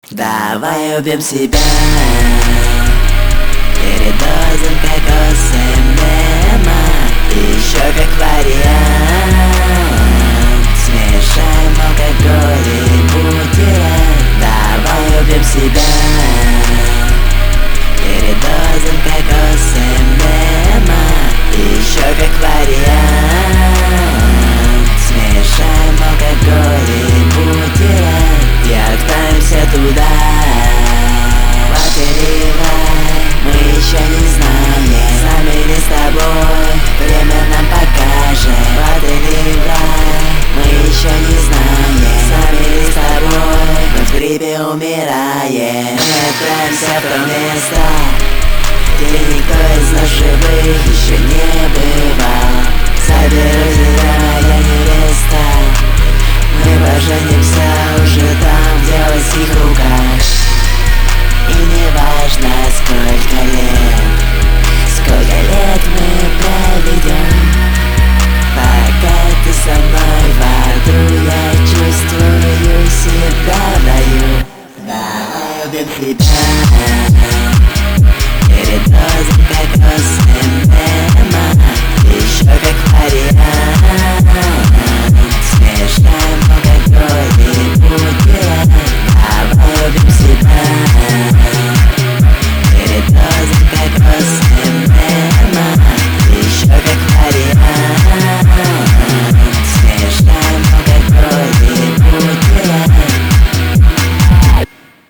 Давай убьем себя передозом кокоса мема. Еще как вариант смешаем алкоголь и бутерброд. Давай убьем себя передозом кокоса мема. Еще как вариант смешаем алкоголь и бутерброд. И отправимся туда, в отель рай. Мы еще не знаем, сами ли с тобой, время нам покажет. В отель рай. Мы еще не знаем, сами ли с тобой, мы в гриппе умираем. Мы отправимся в то место, где никто из нас живых еще не бывал. Заберу тебя, моя невеста, мы поженимся уже там, где у всех рук.